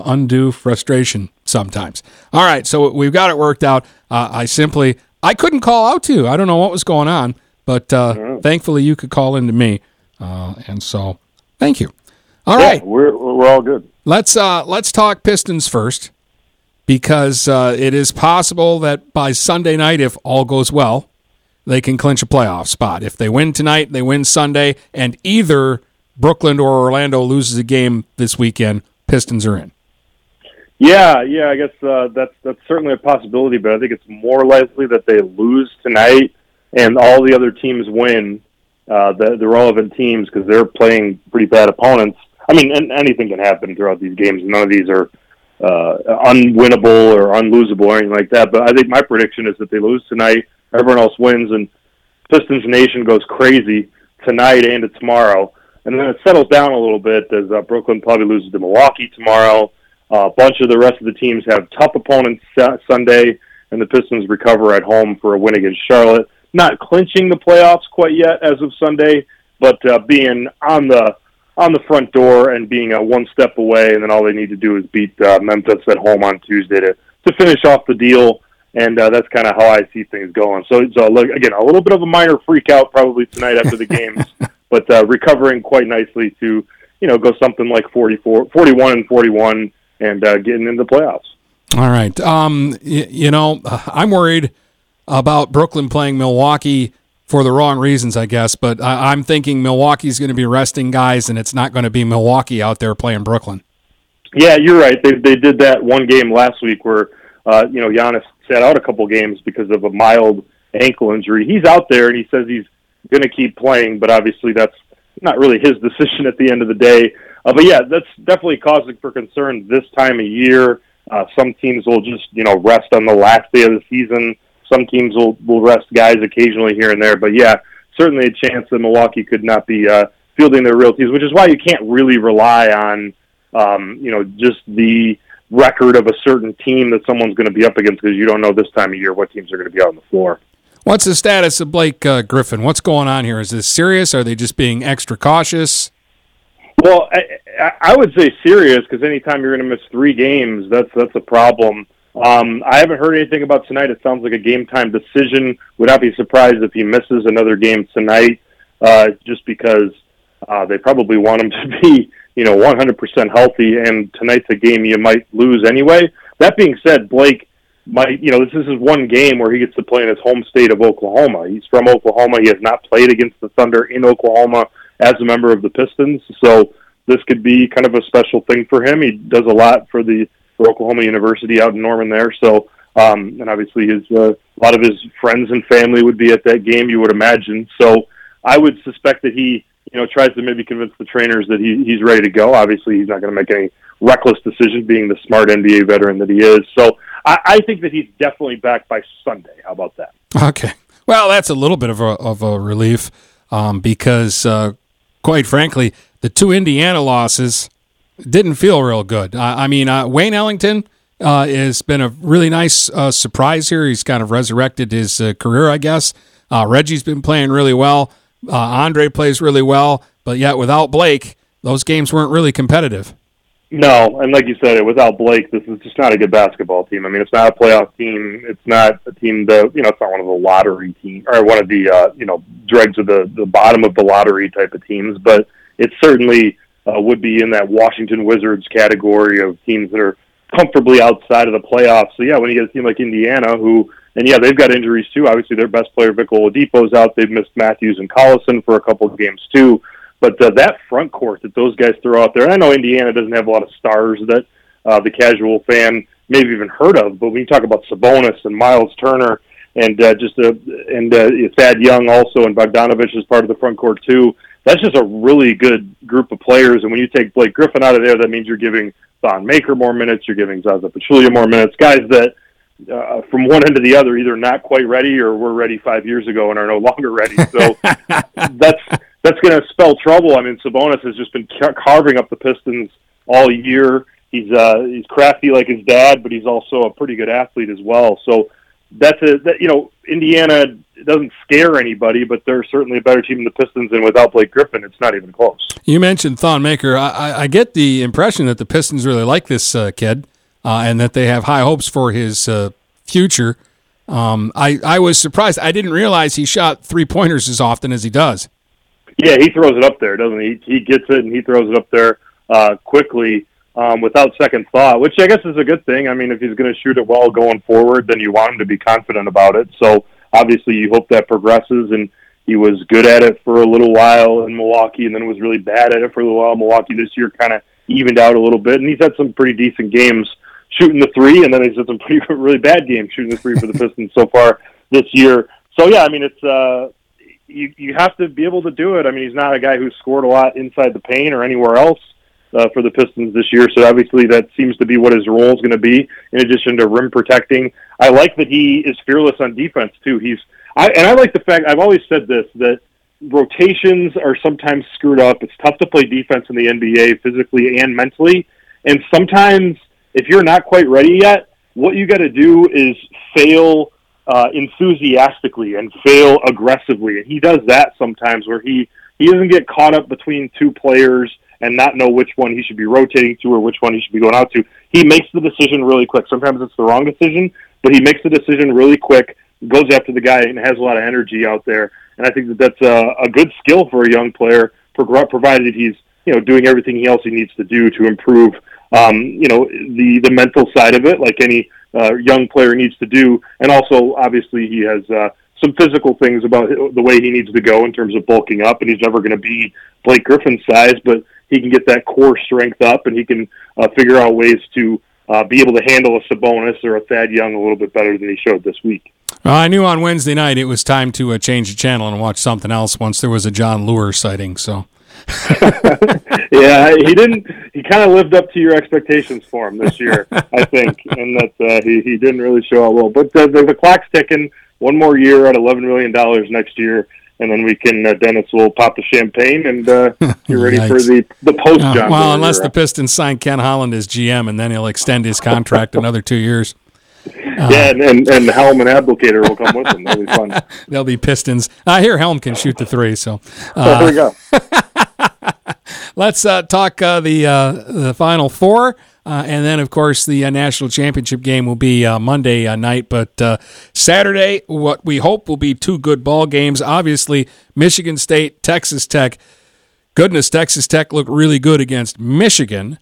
undue frustration sometimes. All right, so we've got it worked out. I couldn't call out to you. I don't know what was going on, but thankfully you could call into me, and so thank you. All right, we're all good. Let's talk Pistons first, because it is possible that by Sunday night, if all goes well, they can clinch a playoff spot. If they win tonight, they win Sunday, and either Brooklyn or Orlando loses a game this weekend, Pistons are in. Yeah, I guess that's certainly a possibility, but I think it's more likely that they lose tonight and all the other teams win, the relevant teams, because they're playing pretty bad opponents. I mean, and anything can happen throughout these games. None of these are unwinnable or unlosable or anything like that, but I think my prediction is that they lose tonight, everyone else wins, and Pistons Nation goes crazy tonight and tomorrow. And then it settles down a little bit as Brooklyn probably loses to Milwaukee tomorrow. A bunch of the rest of the teams have tough opponents Sunday, and the Pistons recover at home for a win against Charlotte. Not clinching the playoffs quite yet as of Sunday, but being on the front door and being one step away, and then all they need to do is beat Memphis at home on Tuesday to finish off the deal. And that's kind of how I see things going. So again, a little bit of a minor freak out probably tonight after the games, but recovering quite nicely to, go something like 41-41 and getting into the playoffs. All right. I'm worried about Brooklyn playing Milwaukee for the wrong reasons, I guess, but I'm thinking Milwaukee's going to be resting guys, and it's not going to be Milwaukee out there playing Brooklyn. Yeah, you're right. They did that one game last week where, Giannis sat out a couple games because of a mild ankle injury. He's out there, and he says he's going to keep playing, but obviously that's not really his decision at the end of the day. But yeah, that's definitely causing for concern this time of year. Some teams will just, rest on the last day of the season. Some teams will rest guys occasionally here and there. But yeah, certainly a chance that Milwaukee could not be fielding their real teams, which is why you can't really rely on, just the record of a certain team that someone's going to be up against, because you don't know this time of year what teams are going to be out on the floor. What's the status of Blake Griffin? What's going on here? Is this serious? Are they just being extra cautious? Well, I would say serious, because anytime you're going to miss 3 games, that's a problem. I haven't heard anything about tonight. It sounds like a game-time decision. Would not be surprised if he misses another game tonight, just because they probably want him to be 100% healthy, and tonight's a game you might lose anyway. That being said, Blake might, this is one game where he gets to play in his home state of Oklahoma. He's from Oklahoma. He has not played against the Thunder in Oklahoma as a member of the Pistons, so this could be kind of a special thing for him. He does a lot for Oklahoma University out in Norman there, so and obviously a lot of his friends and family would be at that game, you would imagine. So I would suspect that he tries to maybe convince the trainers that he's ready to go. Obviously, he's not going to make any reckless decision, being the smart NBA veteran that he is. So I think that he's definitely back by Sunday. How about that? Okay. Well, that's a little bit of a relief, because, quite frankly, the 2 Indiana losses didn't feel real good. Wayne Ellington has been a really nice surprise here. He's kind of resurrected his career, I guess. Reggie's been playing really well. Andre plays really well, but yet without Blake, those games weren't really competitive. No, and like you said, without Blake, this is just not a good basketball team. I mean, it's not a playoff team. It's not a team that, it's not one of the lottery teams, or one of the, dregs of the bottom of the lottery type of teams, but it certainly would be in that Washington Wizards category of teams that are comfortably outside of the playoffs. So yeah, when you get a team like Indiana, they've got injuries too. Obviously, their best player, Vic Oladipo's out. They've missed Matthews and Collison for a couple of games too. But that front court that those guys throw out there, and I know Indiana doesn't have a lot of stars that the casual fan may have even heard of, but when you talk about Sabonis and Miles Turner and Thad Young also, and Bogdanovich is part of the front court too, that's just a really good group of players. And when you take Blake Griffin out of there, that means you're giving Thon Maker more minutes, you're giving Zaza Pachulia more minutes, guys that from one end to the other, either not quite ready or were ready 5 years ago and are no longer ready. So that's going to spell trouble. I mean, Sabonis has just been carving up the Pistons all year. He's crafty like his dad, but he's also a pretty good athlete as well. So Indiana doesn't scare anybody, but they're certainly a better team than the Pistons, and without Blake Griffin, it's not even close. You mentioned Thon Maker. I get the impression that the Pistons really like this kid, and that they have high hopes for his future. I was surprised. I didn't realize he shot three-pointers as often as he does. Yeah, he throws it up there, doesn't he? He gets it, and he throws it up there quickly without second thought, which I guess is a good thing. I mean, if he's going to shoot it well going forward, then you want him to be confident about it. So obviously you hope that progresses, and he was good at it for a little while in Milwaukee and then was really bad at it for a little while. Milwaukee this year kind of evened out a little bit, and he's had some pretty decent games shooting the three, and then he's had some really bad games shooting the three for the Pistons so far this year. So, yeah, I mean, it's you have to be able to do it. I mean, he's not a guy who scored a lot inside the paint or anywhere else for the Pistons this year, so obviously that seems to be what his role is going to be, in addition to rim protecting. I like that he is fearless on defense, too. I like the fact, I've always said this, that rotations are sometimes screwed up. It's tough to play defense in the NBA physically and mentally, and sometimes if you're not quite ready yet, what you got to do is fail enthusiastically and fail aggressively. And he does that sometimes, where he doesn't get caught up between two players and not know which one he should be rotating to or which one he should be going out to. He makes the decision really quick. Sometimes it's the wrong decision, but he makes the decision really quick, goes after the guy, and has a lot of energy out there. And I think that that's a good skill for a young player, provided he's doing everything else he needs to do to improve the mental side of it, like any young player needs to do. And also, obviously, he has some physical things about the way he needs to go in terms of bulking up, and he's never going to be Blake Griffin's size, but he can get that core strength up, and he can figure out ways to be able to handle a Sabonis or a Thad Young a little bit better than he showed this week. Well, I knew on Wednesday night it was time to change the channel and watch something else once there was a John Lure sighting, so... Yeah, he kind of lived up to your expectations for him this year, I think, and that he didn't really show out well. But the clock's ticking. One more year at $11 million next year, and then we can Dennis will pop the champagne and get ready for the post John. Well, unless the Pistons sign Ken Holland as GM, and then he'll extend his contract another 2 years. Yeah, and Helm and Abdelkader will come with him. That'll be fun. They'll be Pistons. I hear Helm can shoot the three, so there we go. Let's talk the Final Four, and then, of course, the national championship game will be Monday night. But Saturday, what we hope will be two good ball games. Obviously, Michigan State, Texas Tech. Goodness, Texas Tech looked really good against Michigan.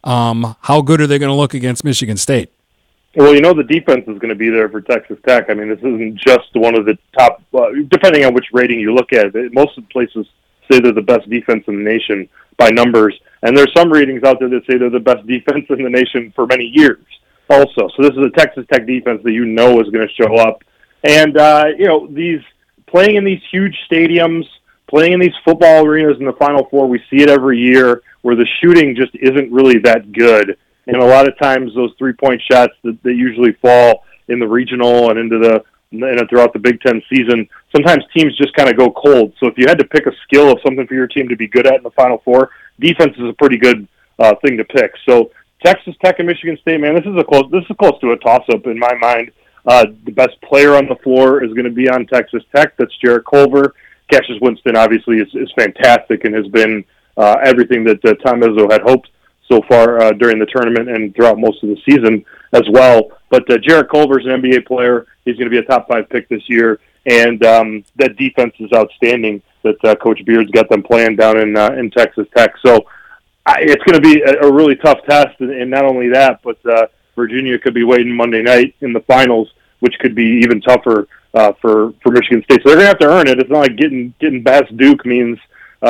How good are they going to look against Michigan State? Well, the defense is going to be there for Texas Tech. I mean, this isn't just one of the top, depending on which rating you look at. Most of the places say they're the best defense in the nation by numbers. And there's some ratings out there that say they're the best defense in the nation for many years also. So this is a Texas Tech defense that is going to show up. And, these playing in these huge stadiums, playing in these football arenas in the Final Four, we see it every year where the shooting just isn't really that good. And a lot of times those three-point shots that usually fall in the regional and throughout the Big Ten season, sometimes teams just kind of go cold. So if you had to pick a skill of something for your team to be good at in the Final Four, defense is a pretty good thing to pick. So Texas Tech and Michigan State, man, this is close to a toss-up in my mind. The best player on the floor is going to be on Texas Tech. That's Jarrett Culver. Cassius Winston obviously is fantastic and has been everything that Tom Izzo had hoped so far during the tournament and throughout most of the season as well. But Jarrett Culver's an NBA player. He's going to be a top 5 pick this year. And that defense is outstanding that Coach Beard's got them playing down in Texas Tech. So it's going to be a really tough test. And not only that, but Virginia could be waiting Monday night in the finals, which could be even tougher for Michigan State. So they're going to have to earn it. It's not like getting past Duke means,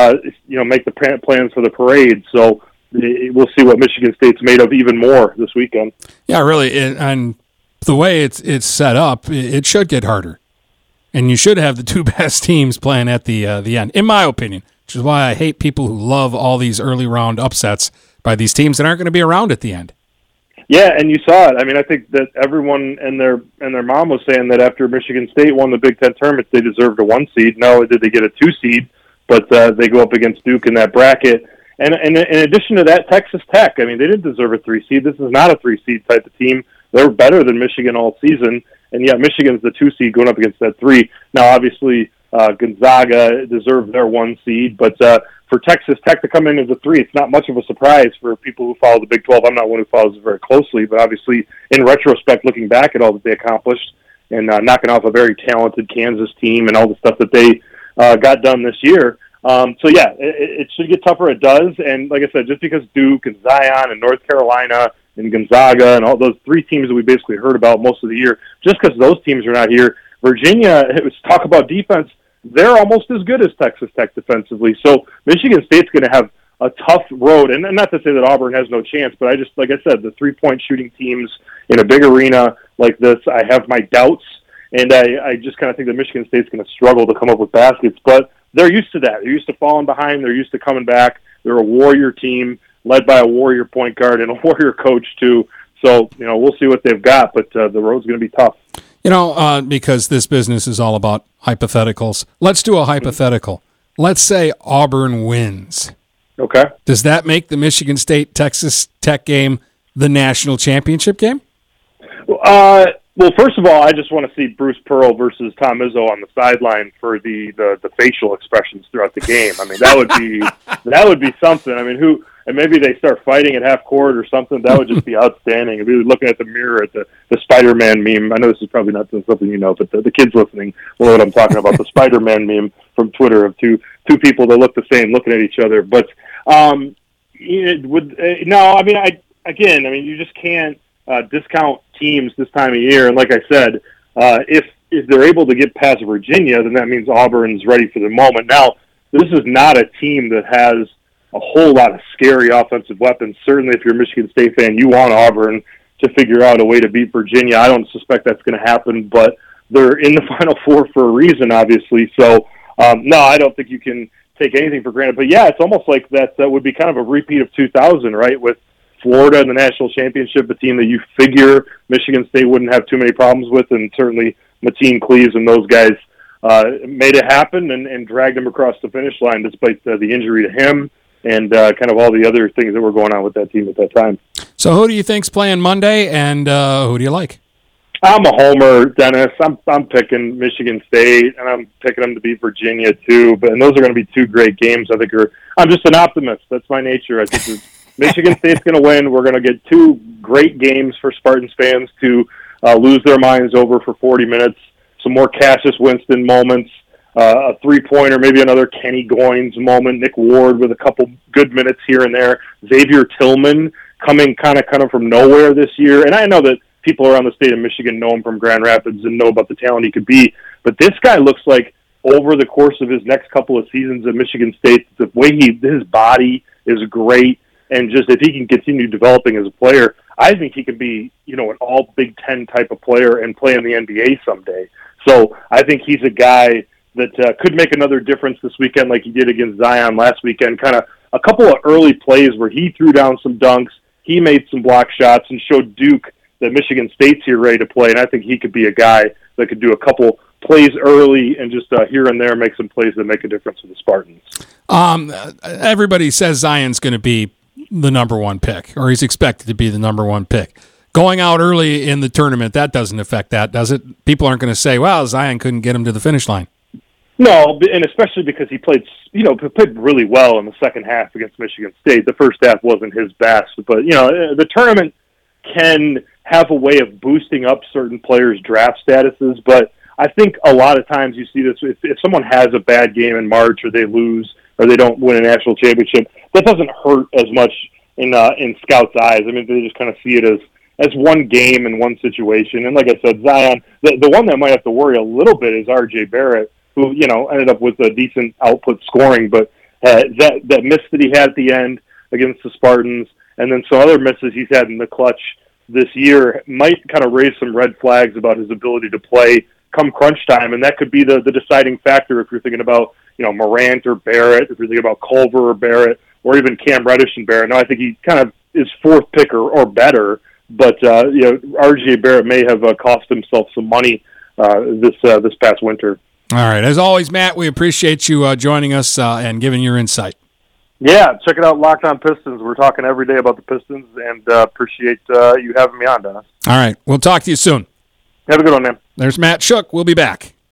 make the plans for the parade. So we'll see what Michigan State's made of even more this weekend. Yeah, really. And the way it's set up, it should get harder. And you should have the two best teams playing at the end, in my opinion, which is why I hate people who love all these early round upsets by these teams that aren't going to be around at the end. Yeah, and you saw it. I mean, I think that everyone and their mom was saying that after Michigan State won the Big Ten tournament, they deserved a 1 seed. No, did they get a 2 seed? But they go up against Duke in that bracket. And in addition to that, Texas Tech, I mean, they didn't deserve a 3 seed. This is not a 3 seed type of team. They're better than Michigan all season. And yeah, Michigan's the 2 seed going up against that 3. Now, obviously, Gonzaga deserved their 1 seed, but for Texas Tech to come in as a 3, it's not much of a surprise for people who follow the Big 12. I'm not one who follows it very closely, but obviously, in retrospect, looking back at all that they accomplished and knocking off a very talented Kansas team and all the stuff that they got done this year. So, yeah, it should get tougher. It does. And like I said, just because Duke and Zion and North Carolina and Gonzaga and all those 3 teams that we basically heard about most of the year, just because those teams are not here, Virginia, it was talk about defense, they're almost as good as Texas Tech defensively. So Michigan State's going to have a tough road. And not to say that Auburn has no chance, but I just, like I said, the 3-point shooting teams in a big arena like this, I have my doubts. And I just kind of think that Michigan State's going to struggle to come up with baskets. But they're used to that. They're used to falling behind. They're used to coming back. They're a warrior team led by a warrior point guard and a warrior coach, too. So, we'll see what they've got, but the road's going to be tough. Because this business is all about hypotheticals, let's do a hypothetical. Let's say Auburn wins. Okay. Does that make the Michigan State-Texas Tech game the national championship game? Well, first of all, I just want to see Bruce Pearl versus Tom Izzo on the sideline for the facial expressions throughout the game. I mean, that would be something. I mean, and maybe they start fighting at half court or something. That would just be outstanding. If we were looking at the mirror at the Spider-Man meme, I know this is probably not something you know, but the kids listening will know what I'm talking about. The Spider-Man meme from Twitter of two people that look the same looking at each other. But you just can't discount teams this time of year. And like I said, if they're able to get past Virginia, then that means Auburn's ready for the moment. Now, this is not a team that has a whole lot of scary offensive weapons. Certainly, if you're a Michigan State fan, you want Auburn to figure out a way to beat Virginia. I don't suspect that's going to happen, but they're in the Final Four for a reason, obviously. So, no, I don't think you can take anything for granted. But, yeah, it's almost like that would be kind of a repeat of 2000, right, with Florida in the national championship, a team that you figure Michigan State wouldn't have too many problems with, and certainly Mateen Cleaves and those guys made it happen and dragged him across the finish line despite the injury to him and kind of all the other things that were going on with that team at that time. So who do you think's playing Monday, and who do you like? I'm a homer, Dennis. I'm picking Michigan State, and I'm picking them to beat Virginia, too. And those are going to be 2 great games. I'm just an optimist. That's my nature. I think Michigan State's going to win. We're going to get 2 great games for Spartans fans to lose their minds over for 40 minutes. Some more Cassius Winston moments, a 3-pointer, maybe another Kenny Goins moment, Nick Ward with a couple good minutes here and there, Xavier Tillman coming kind of from nowhere this year. And I know that people around the state of Michigan know him from Grand Rapids and know about the talent he could be, but this guy looks like over the course of his next couple of seasons at Michigan State, the way his body is great. And just if he can continue developing as a player, I think he could be, an all Big Ten type of player and play in the NBA someday. So I think he's a guy that could make another difference this weekend like he did against Zion last weekend. Kind of a couple of early plays where he threw down some dunks, he made some block shots, and showed Duke that Michigan State's here ready to play. And I think he could be a guy that could do a couple plays early and just here and there make some plays that make a difference for the Spartans. Everybody says Zion's going to be the number 1 pick, or he's expected to be the number 1 pick. Going out early in the tournament, that doesn't affect that, does it? People aren't going to say, well, Zion couldn't get him to the finish line. No, and especially because he played really well in the second half against Michigan State. The first half wasn't his best, but, the tournament can have a way of boosting up certain players' draft statuses, but I think a lot of times you see this, if someone has a bad game in March or they lose or they don't win a national championship, that doesn't hurt as much in scouts' eyes. I mean, they just kind of see it as one game and one situation. And like I said, Zion, the one that might have to worry a little bit is R.J. Barrett, who, ended up with a decent output scoring, but that miss that he had at the end against the Spartans and then some other misses he's had in the clutch this year might kind of raise some red flags about his ability to play come crunch time, and that could be the deciding factor if you're thinking about, Morant or Barrett, if you're thinking about Culver or Barrett, or even Cam Reddish and Barrett. Now, I think he kind of is 4th pick or better, but, R.J. Barrett may have cost himself some money this past winter. All right. As always, Matt, we appreciate you joining us and giving your insight. Yeah, check it out, Locked On Pistons. We're talking every day about the Pistons, and appreciate you having me on, Dennis. All right. We'll talk to you soon. Have a good one, man. There's Matt Shook. We'll be back.